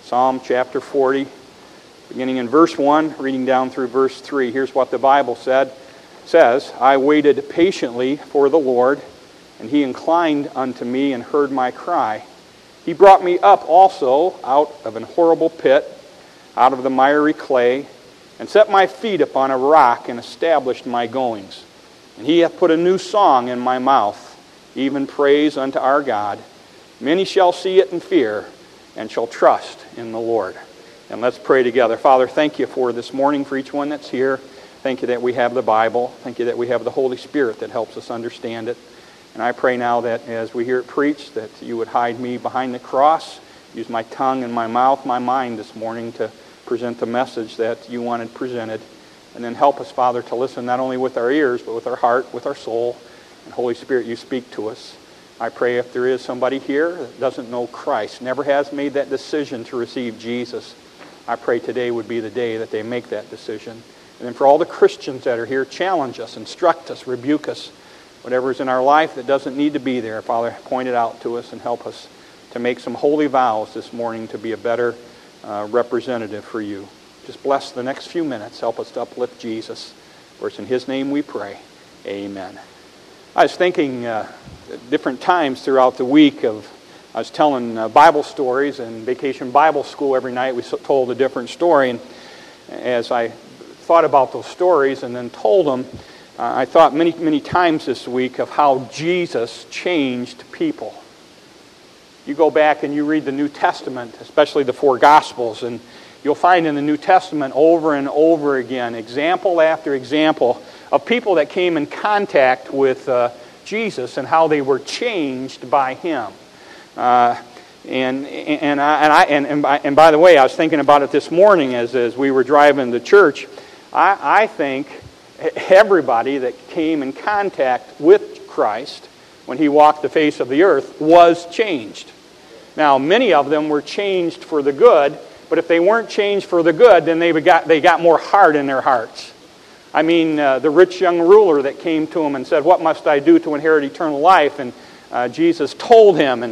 Psalm chapter 40, beginning in verse 1, reading down through verse 3. Here's what the Bible says, I waited patiently for the Lord, and He inclined unto me and heard my cry. He brought me up also out of an horrible pit, out of the miry clay, and set my feet upon a rock, and established my goings. And He hath put a new song in my mouth, even praise unto our God. Many shall see it and fear, and shall trust in the Lord. And let's pray together. Father, thank You for this morning, for each one that's here. Thank You that we have the Bible. Thank You that we have the Holy Spirit that helps us understand it. And I pray now that as we hear it preached, that You would hide me behind the cross, use my tongue and my mouth, my mind this morning to present the message that You wanted presented. And then help us, Father, to listen not only with our ears, but with our heart, with our soul. And Holy Spirit, You speak to us. I pray if there is somebody here that doesn't know Christ, never has made that decision to receive Jesus, I pray today would be the day that they make that decision. And then for all the Christians that are here, challenge us, instruct us, rebuke us. Whatever's in our life that doesn't need to be there, Father, point it out to us and help us to make some holy vows this morning to be a better representative for You. Just bless the next few minutes. Help us to uplift Jesus. For it's in His name we pray. Amen. I was thinking different times throughout the week I was telling Bible stories, and Vacation Bible School every night we told a different story. And as I thought about those stories and then told them, I thought many, many times this week of how Jesus changed people. You go back and you read the New Testament, especially the four Gospels, and you'll find in the New Testament over and over again, example after example, of people that came in contact with Jesus and how they were changed by Him. And by the way, I was thinking about it this morning as we were driving to church. I think everybody that came in contact with Christ when He walked the face of the earth was changed. Now, many of them were changed for the good, but if they weren't changed for the good, then they got more hard in their hearts. I mean, the rich young ruler that came to Him and said, "What must I do to inherit eternal life?" And Jesus told him,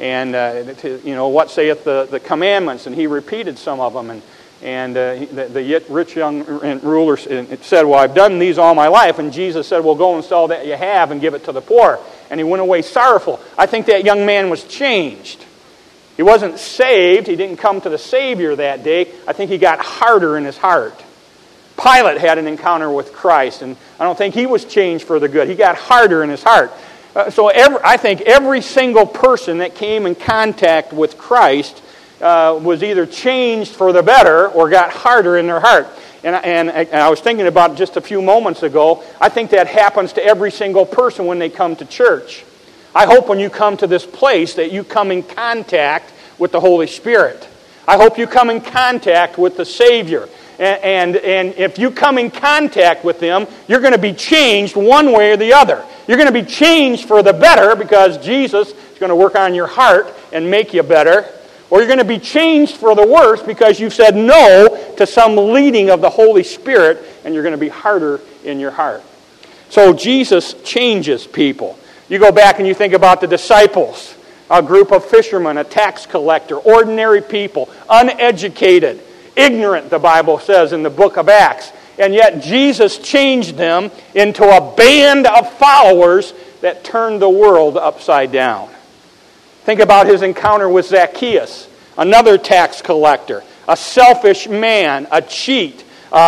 what saith the commandments? And He repeated some of them. And the rich young ruler said, "Well, I've done these all my life." And Jesus said, "Well, go and sell that you have and give it to the poor." And he went away sorrowful. I think that young man was changed. He wasn't saved. He didn't come to the Savior that day. I think he got harder in his heart. Pilate had an encounter with Christ, and I don't think he was changed for the good. He got harder in his heart. I think every single person that came in contact with Christ was either changed for the better or got harder in their heart. And I was thinking about it just a few moments ago. I think that happens to every single person when they come to church. I hope when you come to this place that you come in contact with the Holy Spirit. I hope you come in contact with the Savior. And if you come in contact with Him, you're going to be changed one way or the other. You're going to be changed for the better because Jesus is going to work on your heart and make you better. Or you're going to be changed for the worse because you've said no to some leading of the Holy Spirit and you're going to be harder in your heart. So Jesus changes people. You go back and you think about the disciples, a group of fishermen, a tax collector, ordinary people, uneducated, ignorant, the Bible says in the book of Acts. And yet Jesus changed them into a band of followers that turned the world upside down. Think about His encounter with Zacchaeus, another tax collector, a selfish man, a cheat,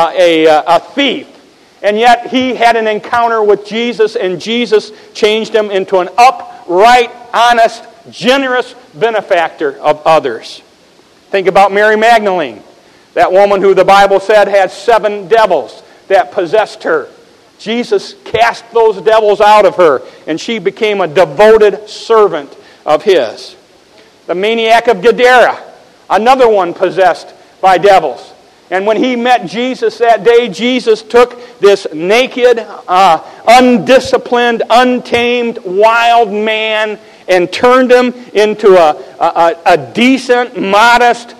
a thief. And yet he had an encounter with Jesus, and Jesus changed him into an upright, honest, generous benefactor of others. Think about Mary Magdalene, that woman who the Bible said had 7 devils that possessed her. Jesus cast those devils out of her, and she became a devoted servant of His. The maniac of Gadara, another one possessed by devils. And when he met Jesus that day, Jesus took this naked, undisciplined, untamed, wild man and turned him into a decent, modest,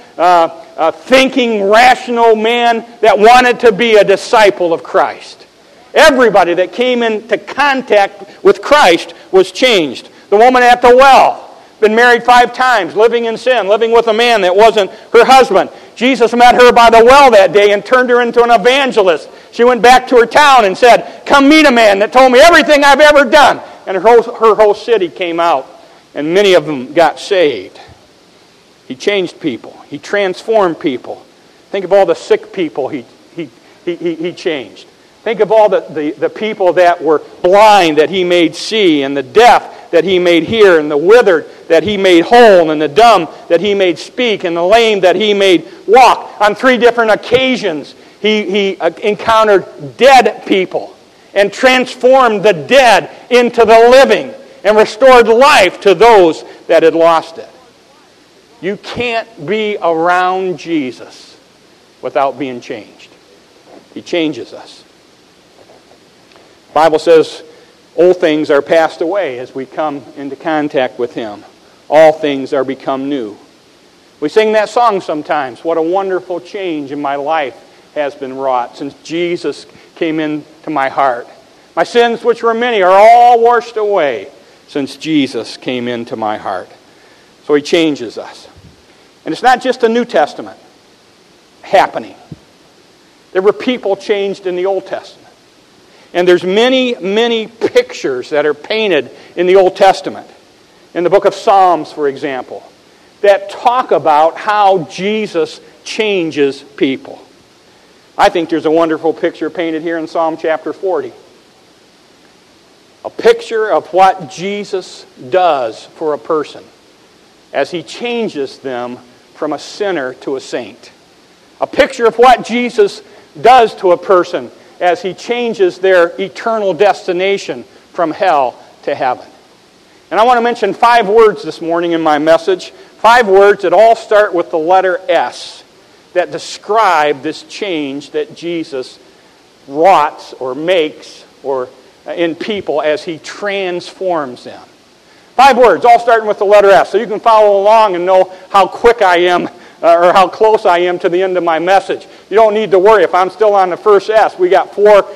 thinking, rational man that wanted to be a disciple of Christ. Everybody that came into contact with Christ was changed. The woman at the well, been married 5 times, living in sin, living with a man that wasn't her husband. Jesus met her by the well that day and turned her into an evangelist. She went back to her town and said, "Come meet a man that told me everything I've ever done." And her whole city came out, and many of them got saved. He changed people. He transformed people. Think of all the sick people he changed. Think of all the people that were blind that he made see, and the deaf that he made hear, and the withered that he made whole, and the dumb that he made speak, and the lame that he made walk. On 3 different occasions, he encountered dead people and transformed the dead into the living and restored life to those that had lost it. You can't be around Jesus without being changed. He changes us. The Bible says old things are passed away as we come into contact with Him. All things are become new. We sing that song sometimes. What a wonderful change in my life has been wrought since Jesus came into my heart. My sins, which were many, are all washed away since Jesus came into my heart. So He changes us. And it's not just a New Testament happening. There were people changed in the Old Testament. And there's many, many pictures that are painted in the Old Testament. In the book of Psalms, for example, that talk about how Jesus changes people. I think there's a wonderful picture painted here in Psalm chapter 40. A picture of what Jesus does for a person as He changes them from a sinner to a saint. A picture of what Jesus does to a person as He changes their eternal destination from hell to heaven. And I want to mention 5 words this morning in my message. 5 words that all start with the letter S that describe this change that Jesus wrought or makes or in people as He transforms them. 5 words, all starting with the letter S. So you can follow along and know how quick I am or how close I am to the end of my message. You don't need to worry. If I'm still on the first S, we got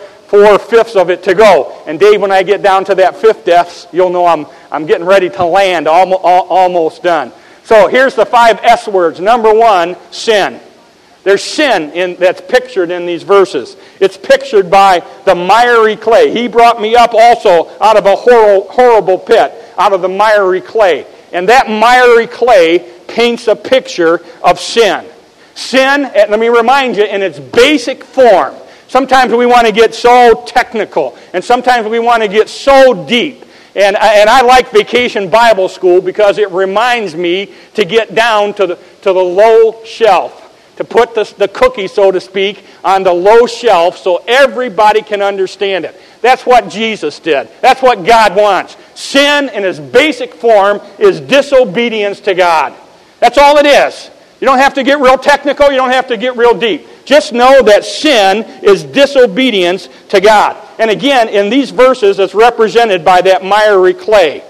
4/5 of it to go. And Dave, when I get down to that 5th S, you'll know I'm getting ready to land, almost done. So here's the 5 S words. Number 1, sin. There's sin that's pictured in these verses. It's pictured by the miry clay. He brought me up also out of a horrible pit, out of the miry clay. And that miry clay paints a picture of sin. Sin, let me remind you, in its basic form. Sometimes we want to get so technical, and sometimes we want to get so deep. And I like Vacation Bible School because it reminds me to get down to the low shelf, to put the cookie, so to speak, on the low shelf so everybody can understand it. That's what Jesus did. That's what God wants. Sin in its basic form is disobedience to God. That's all it is. You don't have to get real technical. You don't have to get real deep. Just know that sin is disobedience to God. And again, in these verses, it's represented by that miry clay.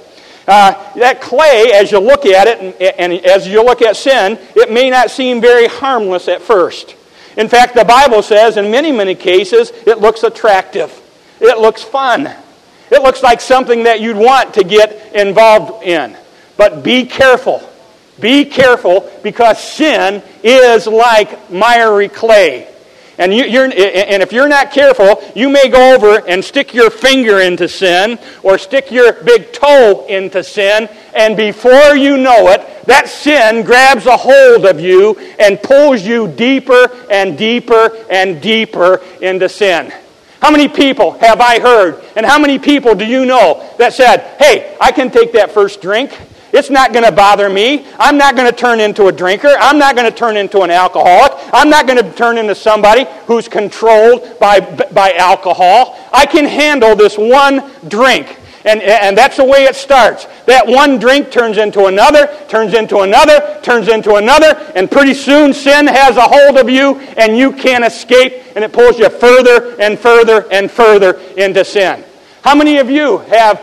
That clay, as you look at it, and as you look at sin, it may not seem very harmless at first. In fact, the Bible says, in many, many cases, it looks attractive. It looks fun. It looks like something that you'd want to get involved in. But be careful. Be careful, because sin is like miry clay. And if you're not careful, you may go over and stick your finger into sin or stick your big toe into sin, and before you know it, that sin grabs a hold of you and pulls you deeper and deeper and deeper into sin. How many people have I heard, and how many people do you know that said, "Hey, I can take that first drink. It's not going to bother me. I'm not going to turn into a drinker. I'm not going to turn into an alcoholic. I'm not going to turn into somebody who's controlled by alcohol. I can handle this one drink." And that's the way it starts. That one drink turns into another, turns into another, turns into another, and pretty soon sin has a hold of you and you can't escape, and it pulls you further and further and further into sin. How many of you have,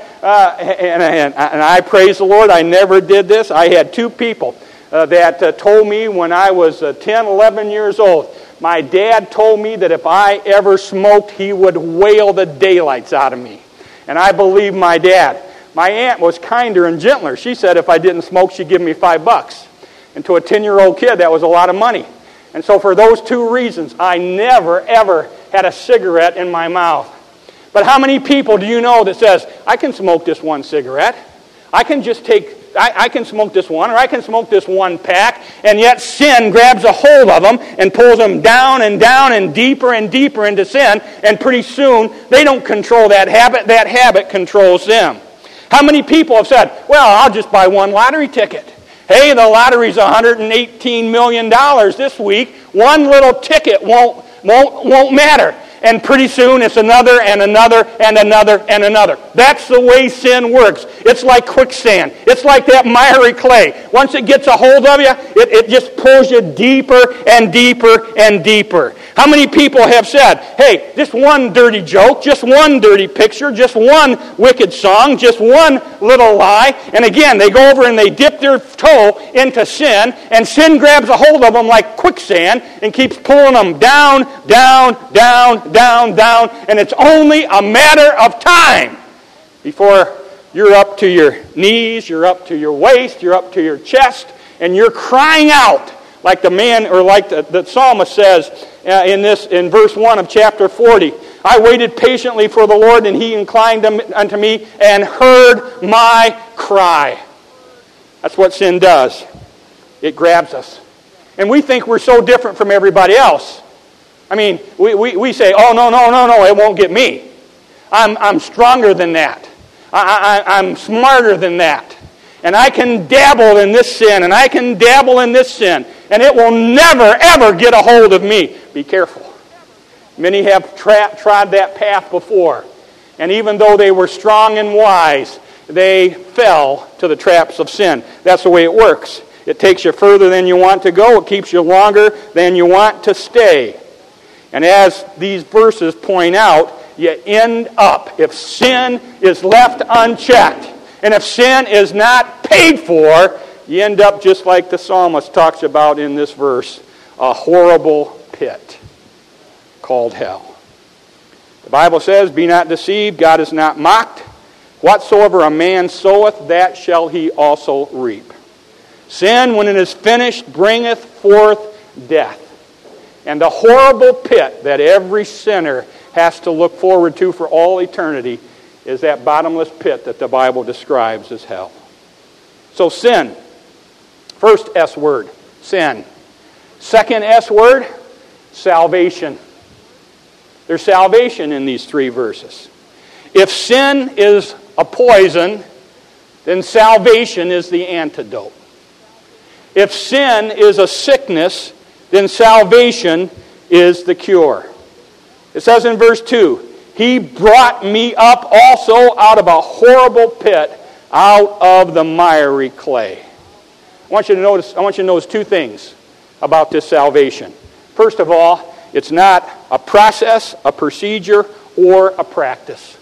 and I praise the Lord, I never did this. I had 2 people that told me when I was 10, 11 years old, my dad told me that if I ever smoked, he would whale the daylights out of me. And I believe my dad. My aunt was kinder and gentler. She said if I didn't smoke, she'd give me $5. And to a 10-year-old kid, that was a lot of money. And so for those two reasons, I never, ever had a cigarette in my mouth. But how many people do you know that says, I can smoke this one cigarette. I can smoke this one, or I can smoke this one pack, and yet sin grabs a hold of them and pulls them down and down and deeper into sin, and pretty soon they don't control that habit controls them. How many people have said, well, I'll just buy one lottery ticket. Hey, the lottery's $118 million this week. One little ticket won't matter. And pretty soon it's another and another and another and another. That's the way sin works. It's like quicksand. It's like that miry clay. Once it gets a hold of you, it just pulls you deeper and deeper and deeper. How many people have said, hey, just one dirty joke, just one dirty picture, just one wicked song, just one little lie, and again, they go over and they dip their toe into sin, and sin grabs a hold of them like quicksand and keeps pulling them down, down, down, down, down, and it's only a matter of time before you're up to your knees, you're up to your waist, you're up to your chest, and you're crying out like the man, or like the psalmist says in verse 1 of chapter 40. I waited patiently for the Lord, and he inclined unto me and heard my cry. That's what sin does. It grabs us. And we think we're so different from everybody else. I mean, we say, oh, no, it won't get me. I'm stronger than that. I'm smarter than that. And I can dabble in this sin, and I can dabble in this sin, and it will never, ever get a hold of me. Be careful. Many have trod that path before. And even though they were strong and wise, they fell to the traps of sin. That's the way it works. It takes you further than you want to go. It keeps you longer than you want to stay. And as these verses point out, you end up, if sin is left unchecked, and if sin is not paid for, you end up just like the psalmist talks about in this verse, a horrible pit called hell. The Bible says, be not deceived, God is not mocked. Whatsoever a man soweth, that shall he also reap. Sin, when it is finished, bringeth forth death. And the horrible pit that every sinner has to look forward to for all eternity is that bottomless pit that the Bible describes as hell. So sin. First S word, sin. Second S word, salvation. There's salvation in these three verses. If sin is a poison, then salvation is the antidote. If sin is a sickness, then salvation is the cure. It says in verse 2, he brought me up also out of a horrible pit, out of the miry clay. I want you to notice two things about this salvation. First of all, it's not a process, a procedure, or a practice.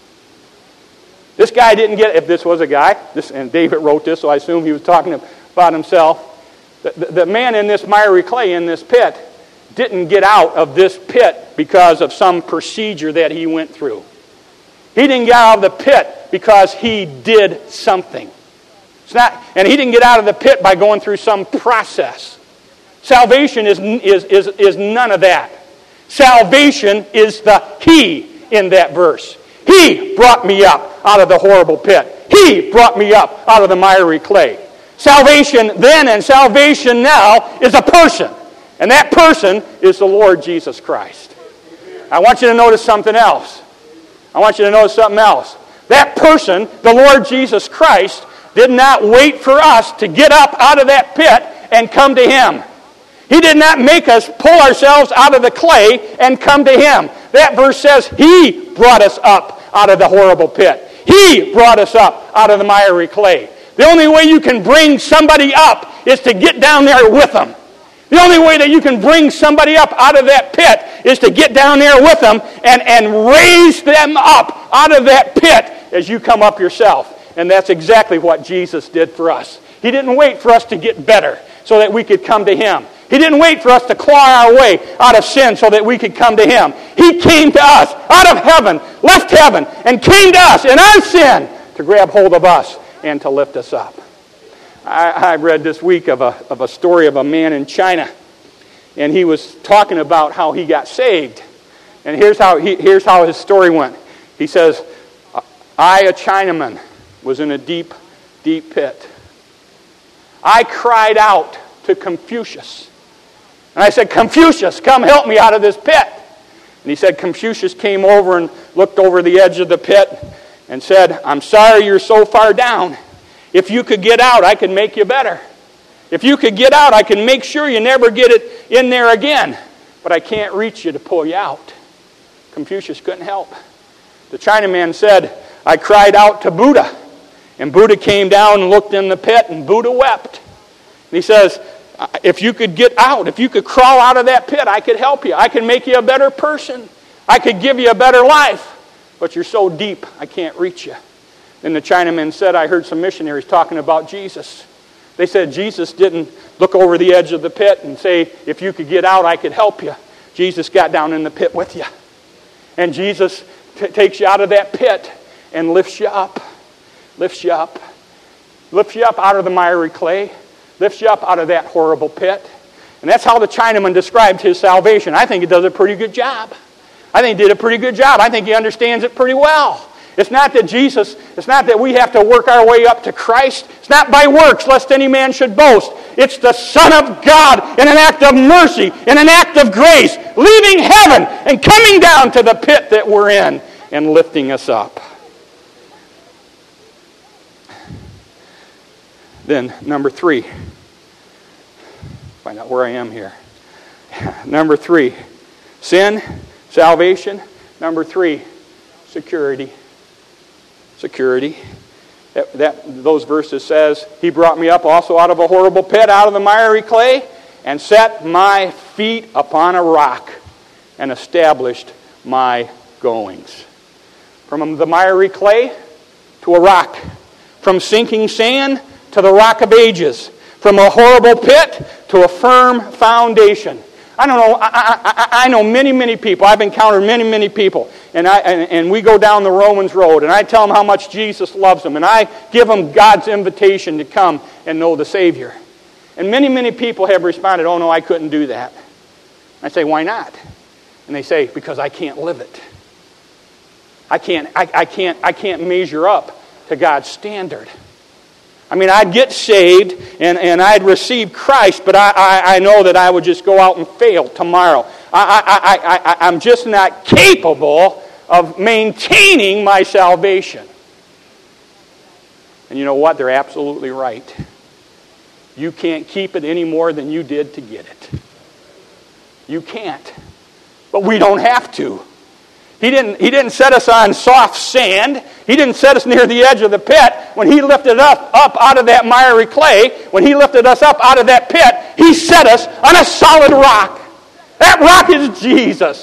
This guy didn't get, if this was a guy, and David wrote this, so I assume he was talking about himself. The man in this miry clay, in this pit, didn't get out of this pit because of some procedure that he went through. He didn't get out of the pit because he did something. And he didn't get out of the pit by going through some process. Salvation is none of that. Salvation is the he in that verse. He brought me up out of the horrible pit. He brought me up out of the miry clay. Salvation then and salvation now is a person. And that person is the Lord Jesus Christ. I want you to notice something else. That person, the Lord Jesus Christ, did not wait for us to get up out of that pit and come to Him. He did not make us pull ourselves out of the clay and come to Him. That verse says He brought us up out of the horrible pit. He brought us up out of the miry clay. The only way you can bring somebody up is to get down there with them. The only way that you can bring somebody up out of that pit is to get down there with them and raise them up out of that pit as you come up yourself. And that's exactly what Jesus did for us. He didn't wait for us to get better so that we could come to Him. He didn't wait for us to claw our way out of sin so that we could come to Him. He came to us out of heaven, left heaven, and came to us in our sin to grab hold of us and to lift us up. I read this week of a story of a man in China, and he was talking about how he got saved. And here's how his story went. He says, I, a Chinaman, was in a deep, deep pit. I cried out to Confucius. And I said, Confucius, come help me out of this pit. And he said, Confucius came over and looked over the edge of the pit and said, I'm sorry you're so far down. If you could get out, I could make you better. If you could get out, I can make sure you never get it in there again. But I can't reach you to pull you out. Confucius couldn't help. The Chinaman said, I cried out to Buddha. And Buddha came down and looked in the pit, and Buddha wept. And he says, if you could get out, if you could crawl out of that pit, I could help you. I could make you a better person. I could give you a better life. But you're so deep, I can't reach you. Then the Chinaman said, I heard some missionaries talking about Jesus. They said Jesus didn't look over the edge of the pit and say, if you could get out, I could help you. Jesus got down in the pit with you. And Jesus takes you out of that pit and lifts you up. Lifts you up. Lifts you up out of the miry clay. Lifts you up out of that horrible pit. And that's how the Chinaman described his salvation. I think he does a pretty good job. I think he did a pretty good job. I think he understands it pretty well. It's not that we have to work our way up to Christ. It's not by works, lest any man should boast. It's the Son of God in an act of mercy, in an act of grace, leaving heaven and coming down to the pit that we're in and lifting us up. Then, number 3. Find out where I am here. Number 3, sin, salvation. Number 3, security. Security. Those verses says, He brought me up also out of a horrible pit, out of the miry clay, and set my feet upon a rock, and established my goings. From the miry clay to a rock. From sinking sand to the rock of ages. From a horrible pit to a firm foundation. I don't know. I know many people. I've encountered many people, and we go down the Romans road, and I tell them how much Jesus loves them, and I give them God's invitation to come and know the Savior. And many people have responded, "Oh no, I couldn't do that." I say, "Why not?" And they say, "Because I can't live it. I can't measure up to God's standard." I mean, I'd get saved and I'd receive Christ, but I know that I would just go out and fail tomorrow. I'm just not capable of maintaining my salvation. And you know what? They're absolutely right. You can't keep it any more than you did to get it. You can't. But we don't have to. He didn't set us on soft sand. He didn't set us near the edge of the pit. When He lifted us up out of that miry clay, when He lifted us up out of that pit, He set us on a solid rock. That rock is Jesus.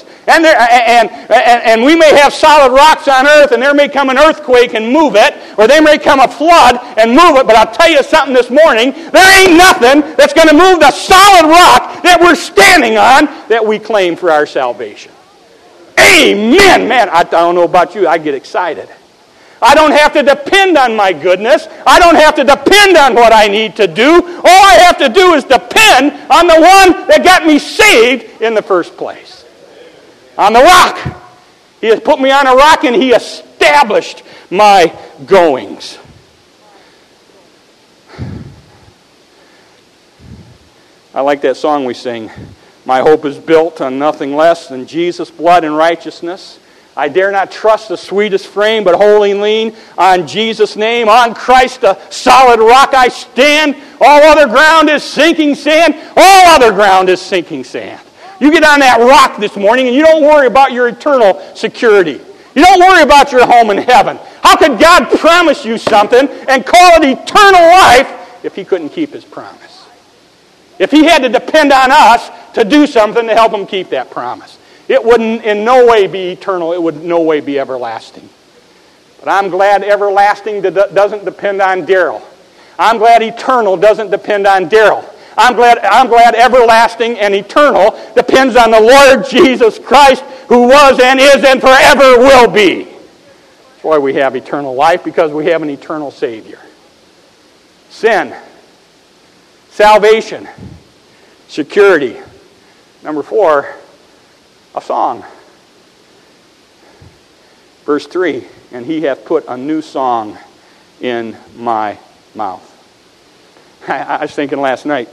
And we may have solid rocks on earth, and there may come an earthquake and move it, or there may come a flood and move it, but I'll tell you something this morning, there ain't nothing that's going to move the solid rock that we're standing on that we claim for our salvation. Amen, man. I don't know about you. I get excited. I don't have to depend on my goodness. I don't have to depend on what I need to do. All I have to do is depend on the one that got me saved in the first place. On the rock. He has put me on a rock and He established my goings. I like that song we sing. My hope is built on nothing less than Jesus' blood and righteousness. I dare not trust the sweetest frame, but wholly lean on Jesus' name. On Christ, the solid rock I stand. All other ground is sinking sand. All other ground is sinking sand. You get on that rock this morning and you don't worry about your eternal security. You don't worry about your home in heaven. How could God promise you something and call it eternal life if He couldn't keep His promise? If He had to depend on us to do something to help Him keep that promise. It wouldn't in no way be eternal. It would in no way be everlasting. But I'm glad everlasting doesn't depend on Daryl. I'm glad eternal doesn't depend on Daryl. I'm glad everlasting and eternal depends on the Lord Jesus Christ, who was and is and forever will be. That's why we have eternal life, because we have an eternal Savior. Sin, salvation, security. Number 4, a song. Verse 3, and he hath put a new song in my mouth. I was thinking last night.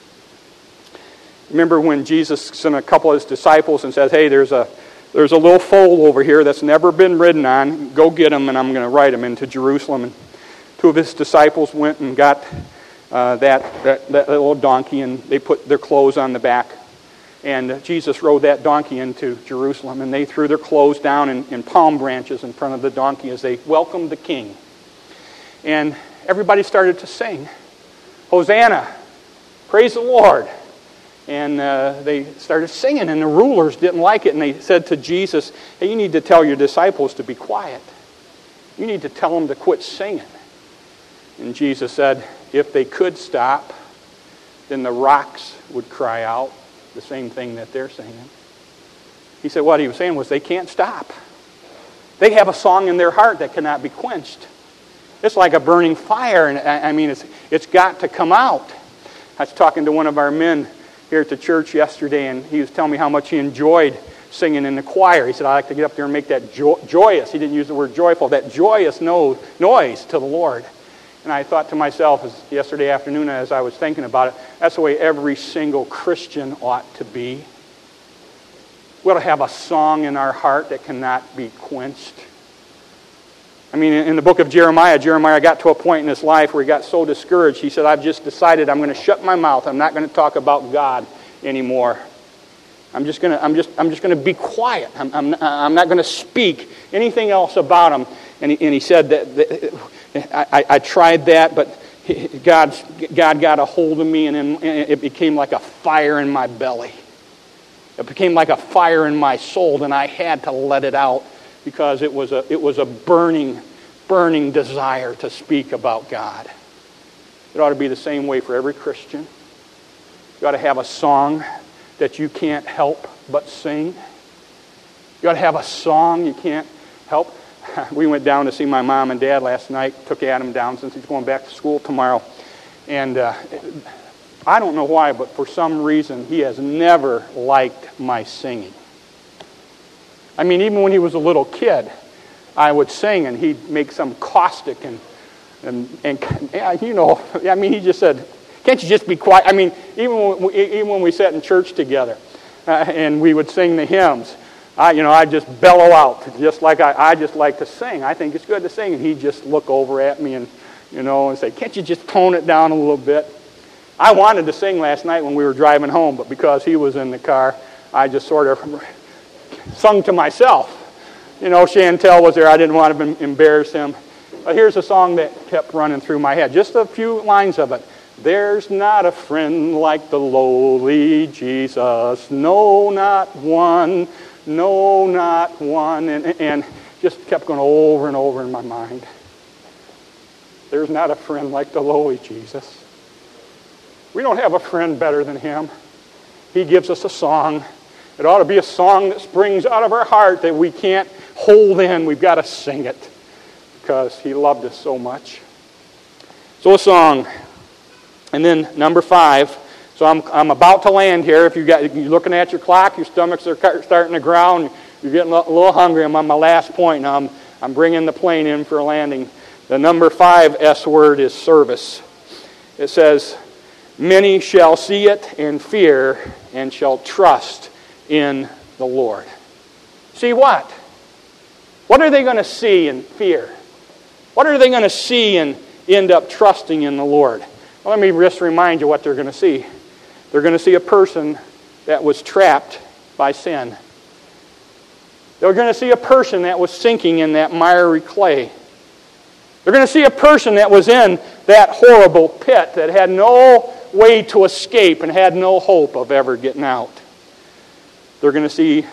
Remember when Jesus sent a couple of his disciples and says, hey, there's a little foal over here that's never been ridden on. Go get him, and I'm going to ride him into Jerusalem. And 2 of his disciples went and got that little donkey, and they put their clothes on the back. And Jesus rode that donkey into Jerusalem, and they threw their clothes down in palm branches in front of the donkey as they welcomed the king. And everybody started to sing, Hosanna, praise the Lord. And they started singing, and the rulers didn't like it, and they said to Jesus, hey, you need to tell your disciples to be quiet. You need to tell them to quit singing. And Jesus said, if they could stop, then the rocks would cry out the same thing that they're singing. He said what he was saying was they can't stop. They have a song in their heart that cannot be quenched. It's like a burning fire, and I mean, it's got to come out. I was talking to one of our men here at the church yesterday, and he was telling me how much he enjoyed singing in the choir. He said, I like to get up there and make that joyous, he didn't use the word joyful, that joyous noise to the Lord. And I thought to myself yesterday afternoon as I was thinking about it, that's the way every single Christian ought to be. We ought to have a song in our heart that cannot be quenched. I mean, in the book of Jeremiah got to a point in his life where he got so discouraged. He said, I've just decided I'm going to shut my mouth. I'm not going to talk about God anymore. I'm just going to be quiet. I'm not going to speak anything else about him. And he said that I tried that, but God got a hold of me, and it became like a fire in my belly. It became like a fire in my soul, and I had to let it out because it was a burning desire to speak about God. It ought to be the same way for every Christian. You ought to have a song that you can't help but sing. You ought to have a song you can't help. We went down to see my mom and dad last night, took Adam down since he's going back to school tomorrow. And I don't know why, but for some reason, he has never liked my singing. I mean, even when he was a little kid, I would sing, and he'd make some caustic and you know, I mean, he just said, can't you just be quiet? I mean, even when we sat in church together and we would sing the hymns, I'd just bellow out, just like I just like to sing. I think it's good to sing. And he'd just look over at me and say, can't you just tone it down a little bit? I wanted to sing last night when we were driving home, but because he was in the car, I just sort of sung to myself. Chantel was there. I didn't want to embarrass him. But here's a song that kept running through my head. Just a few lines of it. There's not a friend like the lowly Jesus. No, not one. No, not one. And just kept going over and over in my mind. There's not a friend like the lowly Jesus. We don't have a friend better than him. He gives us a song. It ought to be a song that springs out of our heart that we can't hold in. We've got to sing it because he loved us so much. So a song. And then number 5. So I'm about to land here. If you're looking at your clock, your stomachs are starting to growl, and you're getting a little hungry. I'm on my last point now. I'm bringing the plane in for a landing. The number 5 S word is service. It says, many shall see it and fear and shall trust in the Lord. See what? What are they going to see and fear? What are they going to see and end up trusting in the Lord? Well, let me just remind you what they're going to see. They're going to see a person that was trapped by sin. They're going to see a person that was sinking in that miry clay. They're going to see a person that was in that horrible pit that had no way to escape and had no hope of ever getting out. They're going to see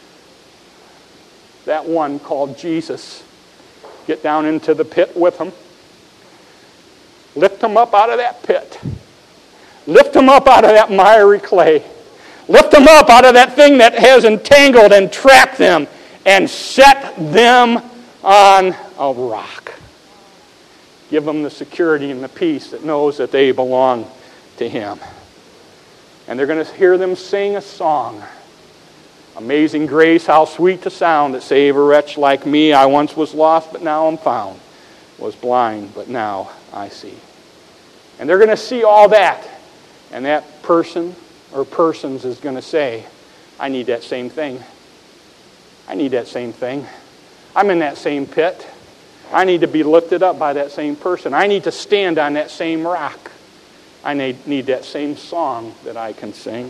that one called Jesus get down into the pit with them. Lift them up out of that pit. Lift them up out of that miry clay. Lift them up out of that thing that has entangled and trapped them and set them on a rock. Give them the security and the peace that knows that they belong to Him. And they're going to hear them sing a song. Amazing grace, how sweet the sound that saved a wretch like me. I once was lost, but now I'm found. Was blind, but now I see. And they're going to see all that. And that person or persons is going to say, I need that same thing. I need that same thing. I'm in that same pit. I need to be lifted up by that same person. I need to stand on that same rock. I need that same song that I can sing.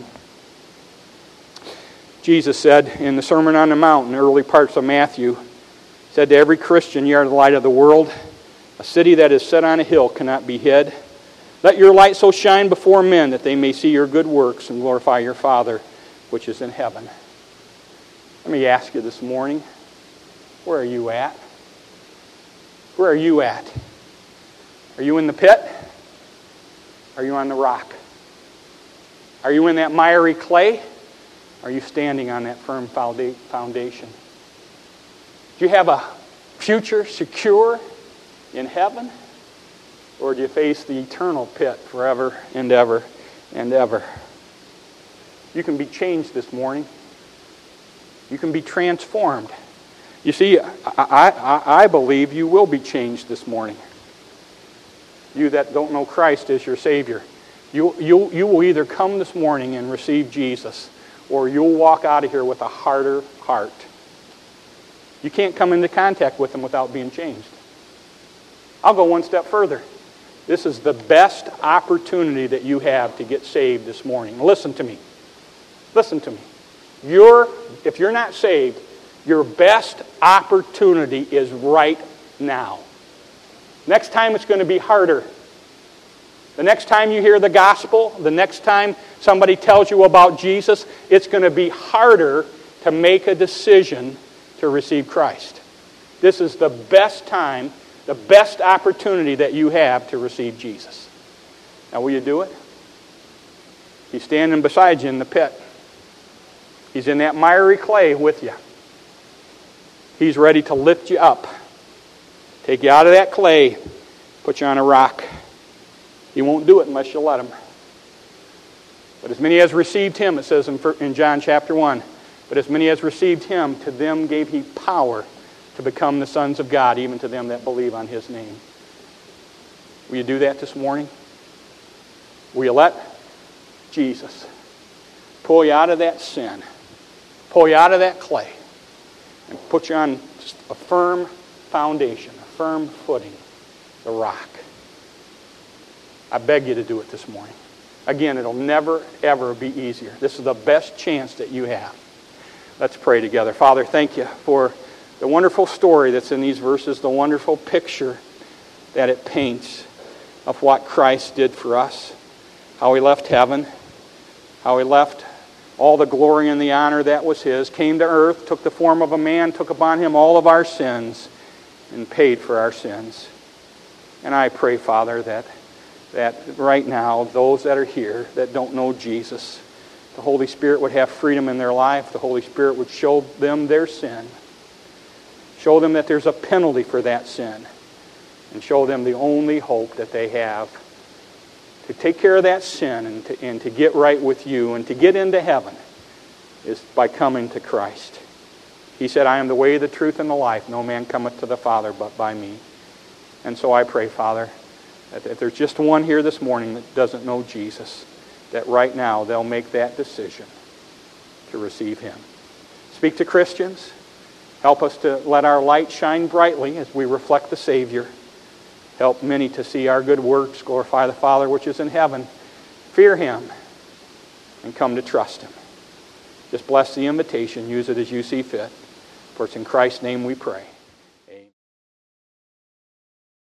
Jesus said in the Sermon on the Mount in the early parts of Matthew, said to every Christian, you are the light of the world. A city that is set on a hill cannot be hid. Let your light so shine before men that they may see your good works and glorify your Father which is in heaven. Let me ask you this morning, where are you at? Where are you at? Are you in the pit? Are you on the rock? Are you in that miry clay? Are you standing on that firm foundation? Do you have a future secure in heaven? Or do you face the eternal pit forever and ever and ever? You can be changed this morning. You can be transformed. You see, I believe you will be changed this morning. You that don't know Christ as your Savior, you will either come this morning and receive Jesus, or you'll walk out of here with a harder heart. You can't come into contact with Him without being changed. I'll go one step further. This is the best opportunity that you have to get saved this morning. Listen to me. Listen to me. If you're not saved, your best opportunity is right now. Next time it's going to be harder. The next time you hear the gospel, the next time somebody tells you about Jesus, it's going to be harder to make a decision to receive Christ. This is the best time, the best opportunity that you have to receive Jesus. Now, will you do it? He's standing beside you in the pit. He's in that miry clay with you. He's ready to lift you up, take you out of that clay, put you on a rock. He won't do it unless you let Him. But as many as received Him, it says in John chapter 1, but as many as received Him, to them gave He power to become the sons of God, even to them that believe on His name. Will you do that this morning? Will you let Jesus pull you out of that sin, pull you out of that clay, and put you on a firm foundation, a firm footing, the rock? I beg you to do it this morning. Again, it'll never, ever be easier. This is the best chance that you have. Let's pray together. Father, thank you for the wonderful story that's in these verses, the wonderful picture that it paints of what Christ did for us, how He left heaven, how He left all the glory and the honor that was His, came to earth, took the form of a man, took upon Him all of our sins, and paid for our sins. And I pray, Father, that right now, those that are here that don't know Jesus, the Holy Spirit would have freedom in their life. The Holy Spirit would show them their sin, show them that there's a penalty for that sin, and show them the only hope that they have to take care of that sin and to get right with you and to get into heaven is by coming to Christ. He said, I am the way, the truth, and the life. No man cometh to the Father but by me. And so I pray, Father, that if there's just one here this morning that doesn't know Jesus, that right now they'll make that decision to receive Him. Speak to Christians. Help us to let our light shine brightly as we reflect the Savior. Help many to see our good works, glorify the Father which is in heaven, fear Him, and come to trust Him. Just bless the invitation. Use it as you see fit. For it's in Christ's name we pray.